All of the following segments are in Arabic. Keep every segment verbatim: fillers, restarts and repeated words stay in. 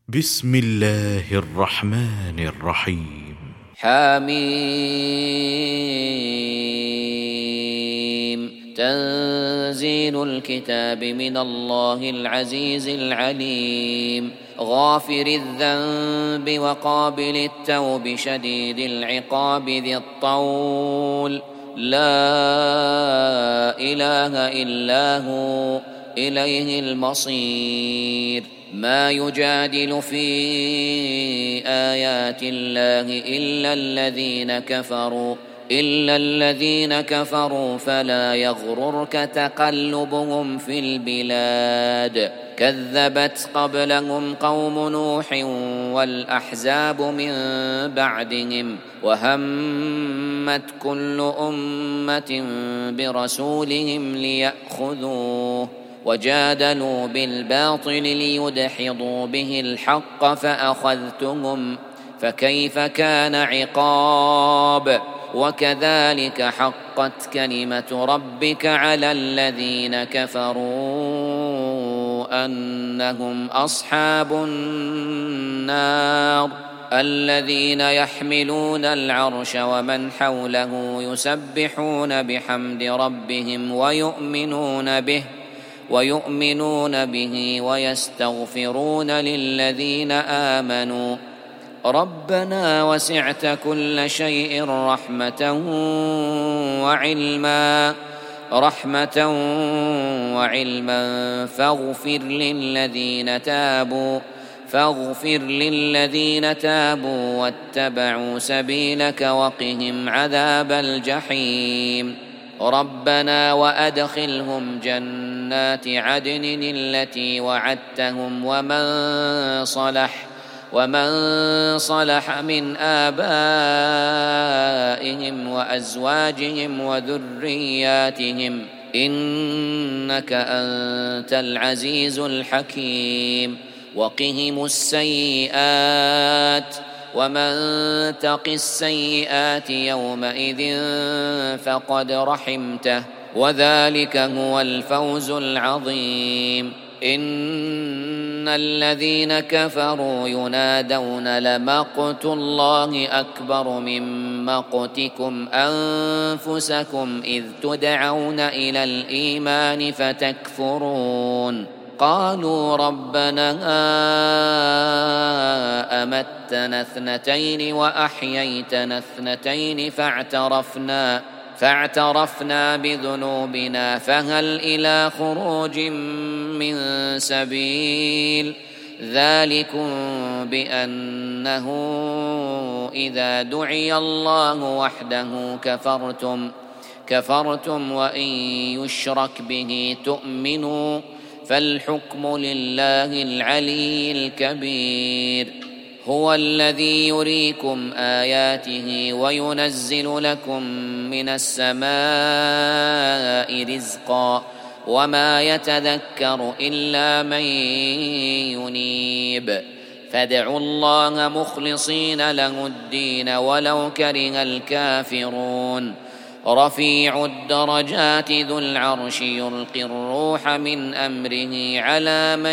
بسم الله الرحمن الرحيم. حميم. تنزيل الكتاب من الله العزيز العليم. غافر الذنب وقابل التوب شديد العقاب ذي الطول. لا إله إلا هو إليه المصير. ما يجادل في آيات الله إلا الذين كفروا إلا الذين كفروا فلا يغررك تقلبهم في البلاد. كذبت قبلهم قوم نوح والأحزاب من بعدهم وهمت كل أمة برسولهم ليأخذوه وجادلوا بالباطل ليدحضوا به الحق فأخذتهم فكيف كان عقاب. وكذلك حقت كلمة ربك على الذين كفروا أنهم أصحاب النار. الذين يحملون العرش ومن حوله يسبحون بحمد ربهم ويؤمنون به ويؤمنون به ويستغفرون للذين آمنوا ربنا وسعت كل شيء رحمة وعلما رحمة وعلما فاغفر للذين تابوا فاغفر للذين تابوا واتبعوا سبيلك وقهم عذاب الجحيم. ربنا وأدخلهم جنات عدن التي وعدتهم ومن صلح ومن صلح من آبائهم وأزواجهم وذرياتهم إنك أنت العزيز الحكيم. وقهم السيئات ومن تق السيئات يومئذ فقد رحمته وذلك هو الفوز العظيم. إن الذين كفروا ينادون لمقت الله أكبر من مقتكم أنفسكم إذ تدعون إلى الإيمان فتكفرون. قالوا ربنا أمتنا اثنتين وأحييتنا اثنتين فاعترفنا فاعترفنا بذنوبنا فهل إلى خروج من سبيل. ذلكم بأنه إذا دعي الله وحده كفرتم كفرتم وإن يشرك به تؤمنوا فالحكم لله العلي الكبير. هو الذي يريكم آياته وينزل لكم من السماء رزقا وما يتذكر إلا من ينيب. فادعوا الله مخلصين له الدين ولو كره الكافرون. رفيع الدرجات ذو العرش يلقي الروح من أمره على من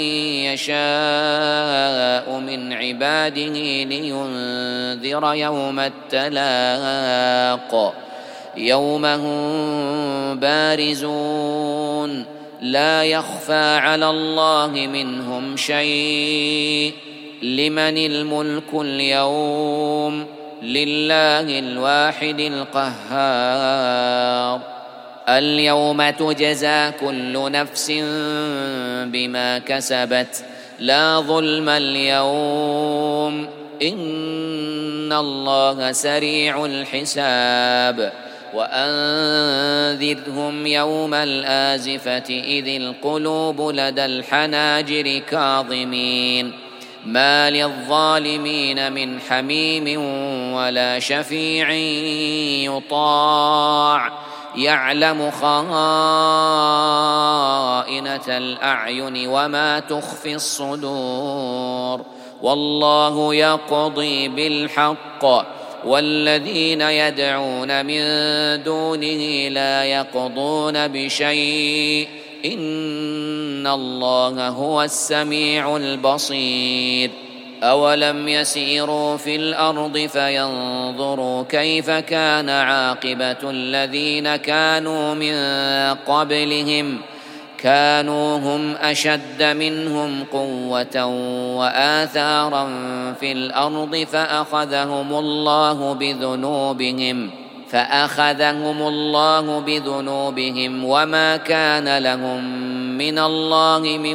يشاء من عباده لينذر يوم التلاق. يوم هم بارزون لا يخفى على الله منهم شيء. لمن الملك اليوم لله الواحد القهار. اليوم تجزى كل نفس بما كسبت لا ظلم اليوم إن الله سريع الحساب. وأنذرهم يوم الآزفة إذ القلوب لدى الحناجر كاظمين ما للظالمين من حميم ولا شفيع يطاع يعلم خائنة الأعين وما تخفي الصدور. والله يقضي بالحق والذين يدعون من دونه لا يقضون بشيء إن الله هو السميع البصير. أولم يسيروا في الأرض فينظروا كيف كان عاقبة الذين كانوا من قبلهم كانوا هم أشد منهم قوة وآثارا في الأرض فأخذهم الله بذنوبهم فأخذهم الله بذنوبهم وما كان لهم من الله من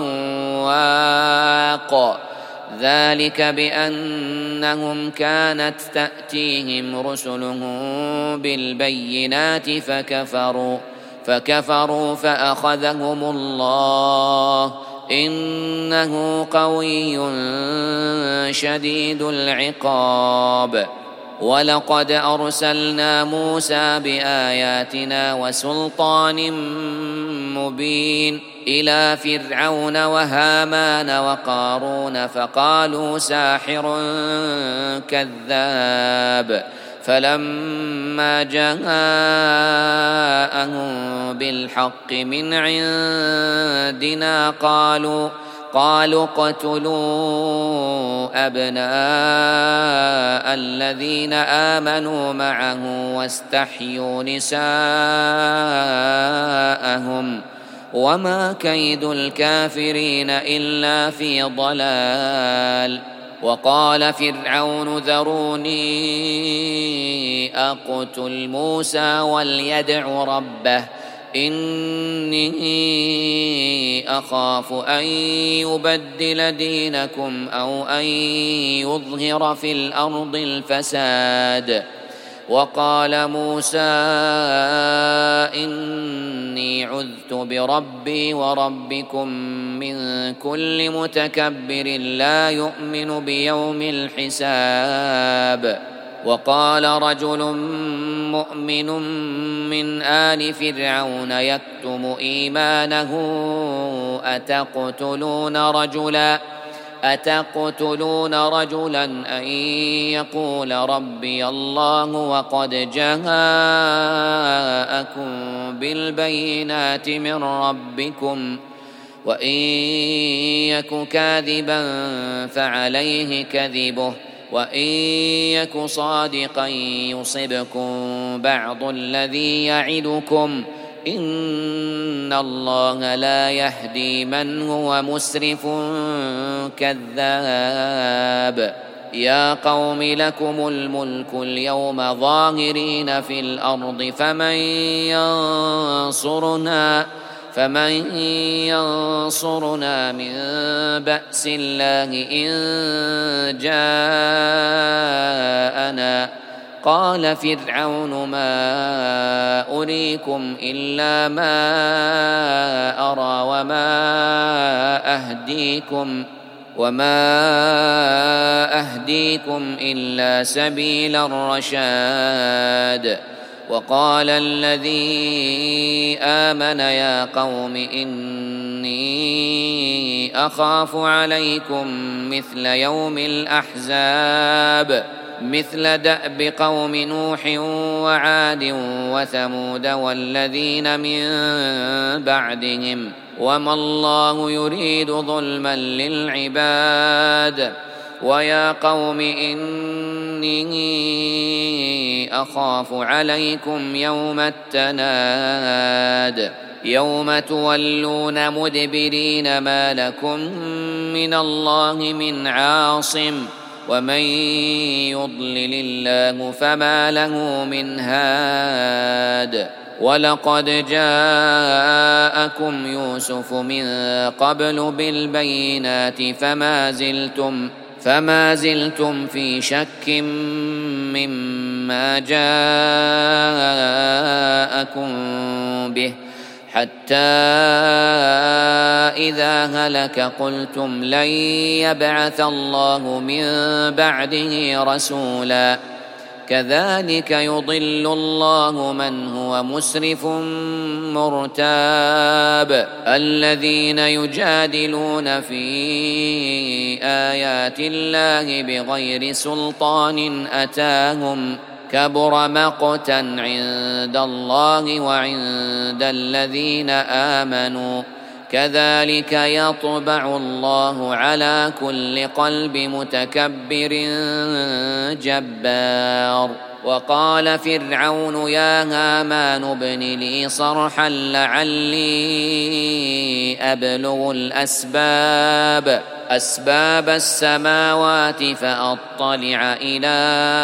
واق. ذلك بأنهم كانت تأتيهم رسلهم بالبينات فكفروا فكفروا فأخذهم الله إنه قوي شديد العقاب. ولقد أرسلنا موسى بآياتنا وسلطان مبين إلى فرعون وهامان وقارون فقالوا ساحر كذاب. فلما جاءهم بالحق من عندنا قالوا قالوا اقتلوا أبناء الذين آمنوا معه واستحيوا نساءهم وما كيد الكافرين إلا في ضلال. وقال فرعون ذروني أقتل موسى وليدع ربه إني أخاف أن يبدل دينكم أو أن يظهر في الأرض الفساد. وقال موسى إني عذت بربي وربكم من كل متكبر لا يؤمن بيوم الحساب. وقال رجل مؤمن من آل فرعون يكتم إيمانه أتقتلون رجلا أتقتلون رجلا أن يقول ربي الله وقد جاءكم بالبينات من ربكم وإن يك كاذبا فعليه كذبه وإن يك صادقا يصبكم بعض الذي يعدكم إن الله لا يهدي من هو مسرف كذاب. يا قوم لكم الملك اليوم ظاهرين في الأرض فمن ينصرنا فمن ينصرنا من بأس الله إن جاءنا. قال فرعون ما أريكم إلا ما أرى وما أهديكم وما أهديكم إلا سبيل الرشاد. وقال الذي آمن يا قوم إني أخاف عليكم مثل يوم الأحزاب مثل دأب قوم نوح وعاد وثمود والذين من بعدهم وما الله يريد ظلما للعباد. ويا قوم إني أخاف عليكم يوم التناد يوم تولون مدبرين ما لكم من الله من عاصم ومن يضلل الله فما له من هاد. ولقد جاءكم يوسف من قبل بالبينات فما زلتم فما زلتم في شك مما جاءكم به حتى إذا هلك قلتم لن يبعث الله من بعده رسولا. كذلك يضل الله من هو مسرف مرتاب. الذين يجادلون في آيات الله بغير سلطان أتاهم كبر مقتا عند الله وعند الذين آمنوا كذلك يطبع الله على كل قلب متكبر جبار. وقال فرعون يا هامان ابن لي صرحا لعلي أبلغ الأسباب أسباب السماوات فأطلع إلى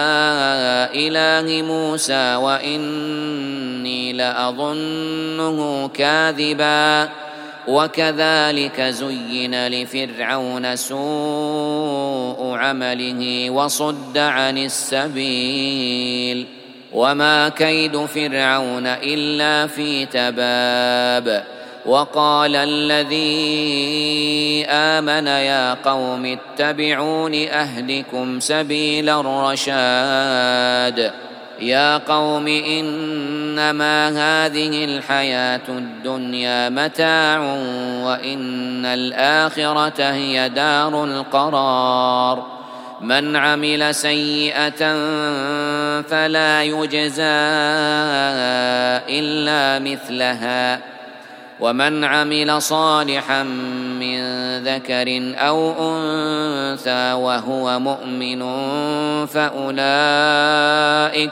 إله موسى وإني لأظنه كاذبا. وكذلك زين لفرعون سوء عمله وصد عن السبيل وما كيد فرعون إلا في تباب. وقال الذي آمن يا قوم اتبعون أهدكم سبيل الرشاد. يا قوم إنما هذه الحياة الدنيا متاع وإن الآخرة هي دار القرار. من عمل سيئة فلا يجزى إلا مثلها ومن عمل صالحا من ذكر أو أنثى وهو مؤمن فأولئك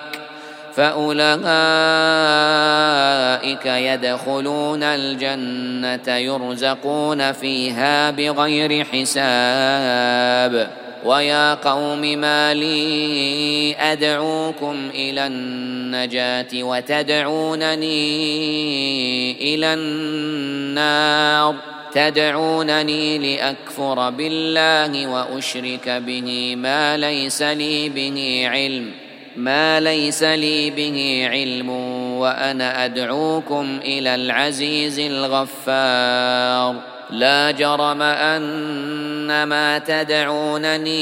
فأولئك يدخلون الجنة يرزقون فيها بغير حساب. ويا قوم ما لي أدعوكم إلى النجاة وتدعونني إلى النار تدعونني لأكفر بالله وأشرك به ما ليس لي به علم ما ليس لي به علم وأنا أدعوكم إلى العزيز الغفار. لا جرم أن ما تدعونني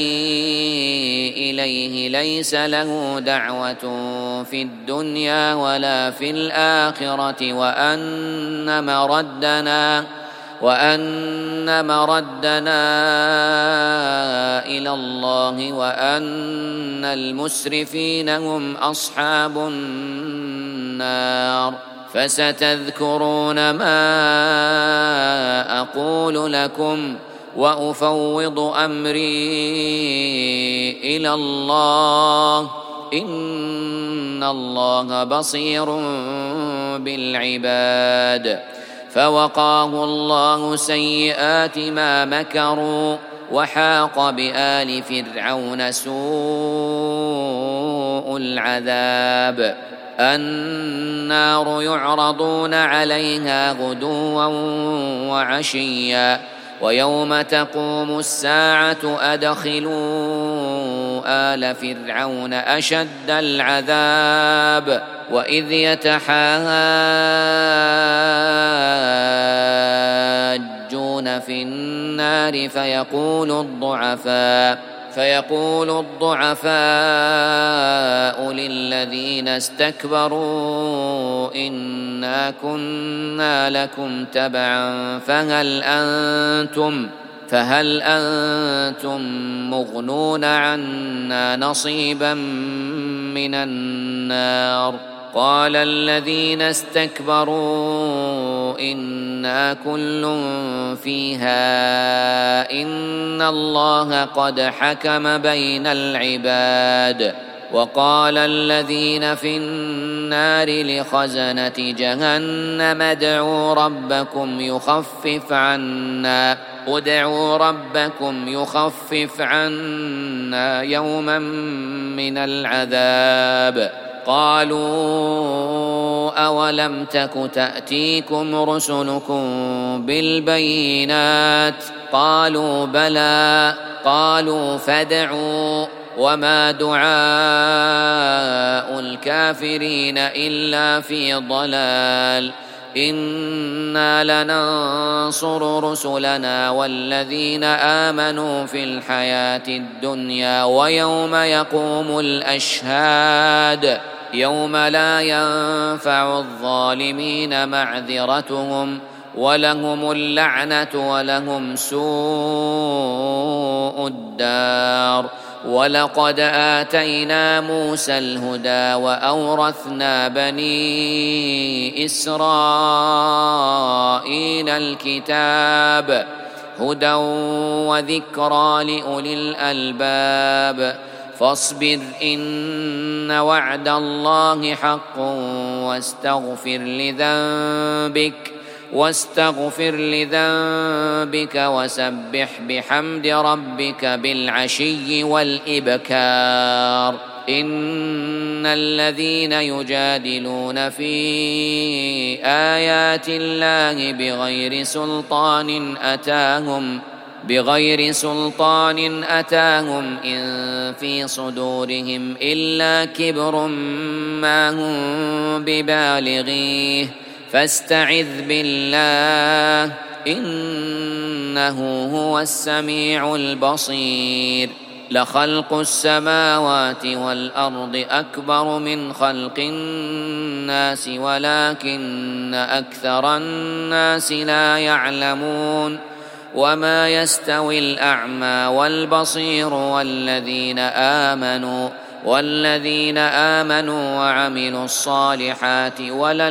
إليه ليس له دعوة في الدنيا ولا في الآخرة وأن مردنا وأن مردنا إلى الله وأن المسرفين هم أصحاب النار. فستذكرون ما أقول لكم وأفوض أمري إلى الله إن الله بصير بالعباد. فوقاه الله سيئات ما مكروا وحاق بآل فرعون سوء العذاب. النار يعرضون عليها غدوا وعشيا ويوم تقوم الساعة أدخلوا آل فرعون أشد العذاب. وإذ يتحاجون في النار فيقول الضعفاء فيقول الضعفاء للذين استكبروا إنا كنا لكم تبعا فهل أنتم فهل أنتم مغنون عنا نصيبا من النار. قال الذين استكبروا إنا كل فيها إن الله قد حكم بين العباد. وقال الذين في النار لخزنة جهنم ادعوا ربكم يخفف عنا ادعوا ربكم يخفف عنا يوما من العذاب. قالوا أولم تك تأتيكم رسلكم بالبينات قالوا بلى قالوا فادعوا وما دعاء الكافرين إلا في ضلال. إنا لننصر رسلنا والذين آمنوا في الحياة الدنيا ويوم يقوم الأشهاد يوم لا ينفع الظالمين معذرتهم ولهم اللعنة ولهم سوء الدار. ولقد آتينا موسى الهدى وأورثنا بني إسرائيل الكتاب هدى وذكرى لأولي الألباب فاصبر إن وعد الله حق واستغفر لذنبك واستغفر لذنبك وسبح بحمد ربك بالعشي والإبكار إن الذين يجادلون في آيات الله بغير سلطان أتاهم بغير سلطان أتاهم إن في صدورهم إلا كبر ما هم ببالغيه فاستعذ بالله إنه هو السميع البصير لخلق السماوات والأرض أكبر من خلق الناس ولكن أكثر الناس لا يعلمون وما يستوي الأعمى والبصير والذين آمنوا والذين آمنوا وعملوا الصالحات ولا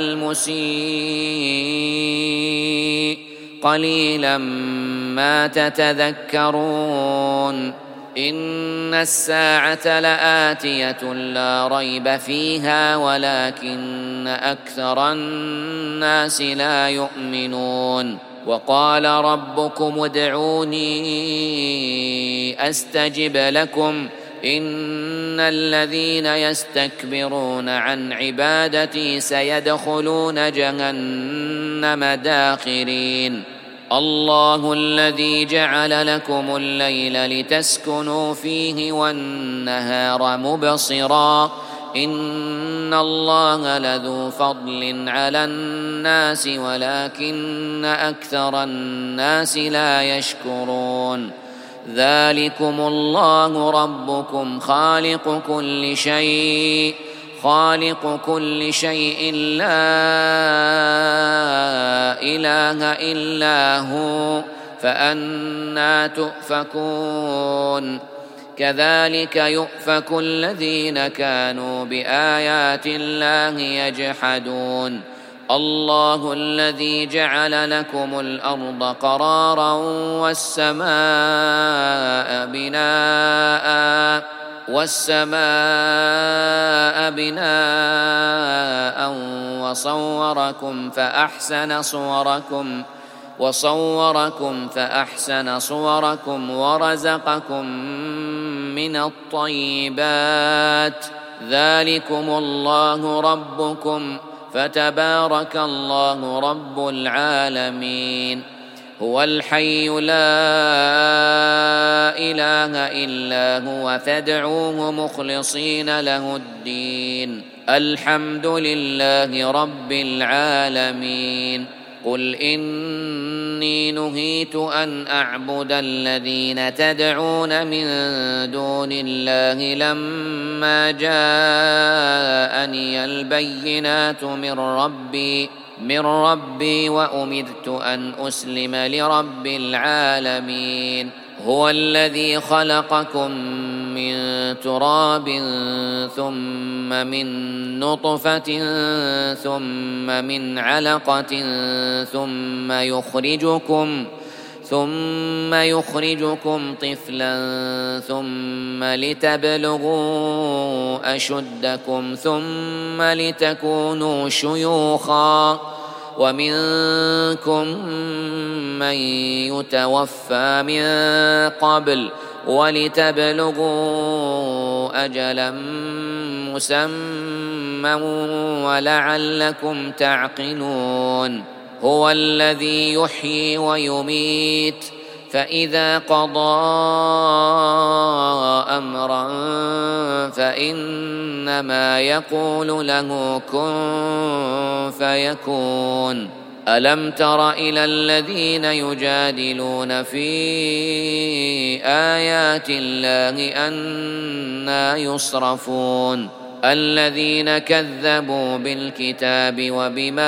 المسيء قليلا ما تتذكرون إن الساعة لآتية لا ريب فيها ولكن أكثر الناس لا يؤمنون وقال ربكم ادعوني أستجب لكم إن الذين يستكبرون عن عبادتي سيدخلون جهنم داخرين الله الذي جعل لكم الليل لتسكنوا فيه والنهار مبصرا إن الله لذو فضل على الناس ولكن أكثر الناس لا يشكرون ذلكم الله ربكم خالق كل شيء خالق كل شيء لا إله إلا هو فأنى تؤفكون كذلك يؤفك الذين كانوا بآيات الله يجحدون الله الذي جعل لكم الأرض قرارا والسماء بناء والسماء بناء وصوركم فأحسن صوركم وصوركم فأحسن صوركم ورزقكم من الطيبات ذلكم الله ربكم فتبارك الله رب العالمين هو الحي لا إله إلا هو فادعوه مخلصين له الدين الحمد لله رب العالمين قل إني نهيت أن أعبد الذين تدعون من دون الله لما جاءني البينات من ربي من ربي وأمرت أن أسلم لرب العالمين هو الذي خلقكم من تراب ثم من نطفة ثم من علقة ثم يخرجكم ثم يخرجكم طفلا ثم لتبلغوا أشدكم ثم لتكونوا شيوخا ومنكم من يتوفى من قبل ولتبلغوا أجلا مسمى ولعلكم تعقلون هو الذي يحيي ويميت فإذا قضى أمرا فإنما يقول له كن فيكون ألم تر إلى الذين يجادلون في آيات الله أنى يصرفون الذين كذبوا بالكتاب وبما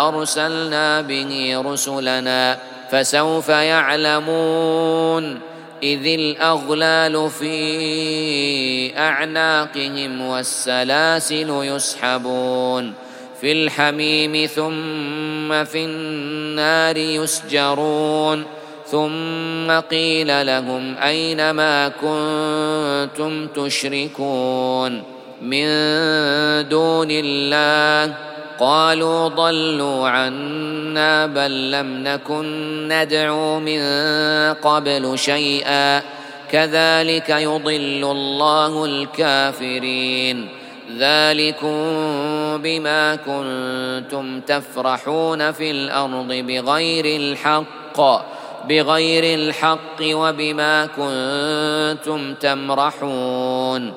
أرسلنا به رسلنا فسوف يعلمون إذ الأغلال في أعناقهم والسلاسل يسحبون في الحميم ثم في النار يسجرون ثم قيل لهم أين ما كنتم تشركون من دون الله قالوا ضلوا عنا بل لم نكن ندعو من قبل شيئا كذلك يضل الله الكافرين ذلكم بما كنتم تفرحون في الأرض بغير الحق بغير الحق وبما كنتم تمرحون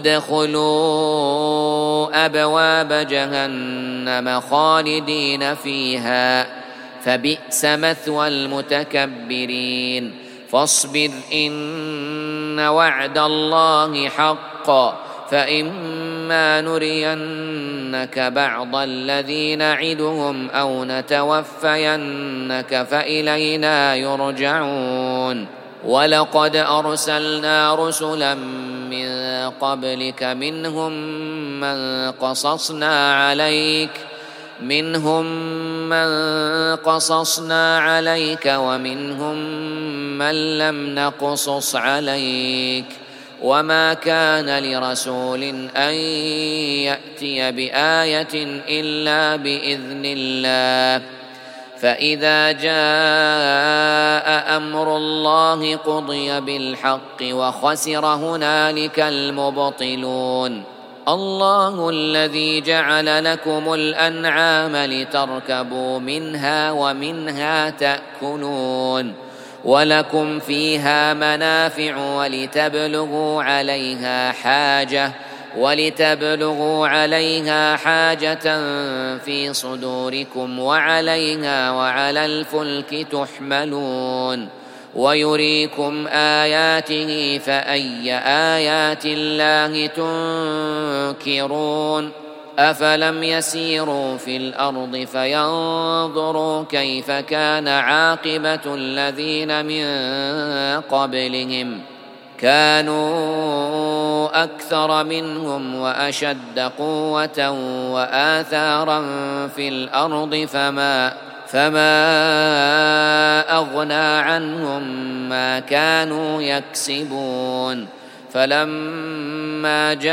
ادخلوا أبواب جهنم خالدين فيها فبئس مثوى المتكبرين فاصبر إن وعد الله حق فإما نرينك بعض الذي نعدهم أو نتوفينك فإلينا يرجعون ولقد أرسلنا رسلا من قبلك منهم من قصصنا عليك منهم من قصصنا عليك ومنهم من لم نقصص عليك وما كان لرسول أن يأتي بآية إلا بإذن الله فإذا جاء أمر الله قضي بالحق وخسر هنالك المبطلون الله الذي جعل لكم الأنعام لتركبوا منها ومنها تأكلون ولكم فيها منافع ولتبلغوا عليها حاجة ولتبلغوا عليها حاجة في صدوركم وعليها وعلى الفلك تحملون ويريكم آياته فأي آيات الله تنكرون أفلم يسيروا في الأرض فينظروا كيف كان عاقبة الذين من قبلهم كانوا أكثر منهم وأشد قوة وآثارا في الأرض فما فما أغنى عنهم ما كانوا يكسبون فلما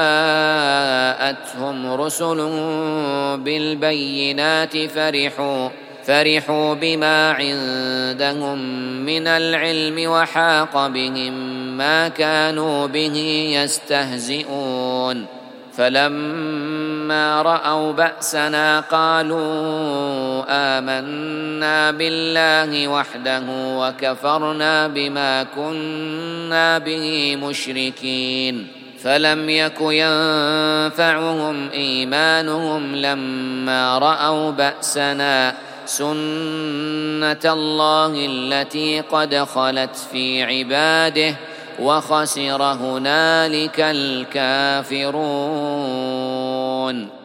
جاءتهم رسل بالبينات فرحوا فرحوا بما عندهم من العلم وحاق بهم ما كانوا به يستهزئون فلما رأوا بأسنا قالوا آمنا بالله وحده وكفرنا بما كنا به مشركين فلم يك ينفعهم إيمانهم لما رأوا بأسنا سنة الله التي قد خلت في عباده وخسر هنالك الكافرون.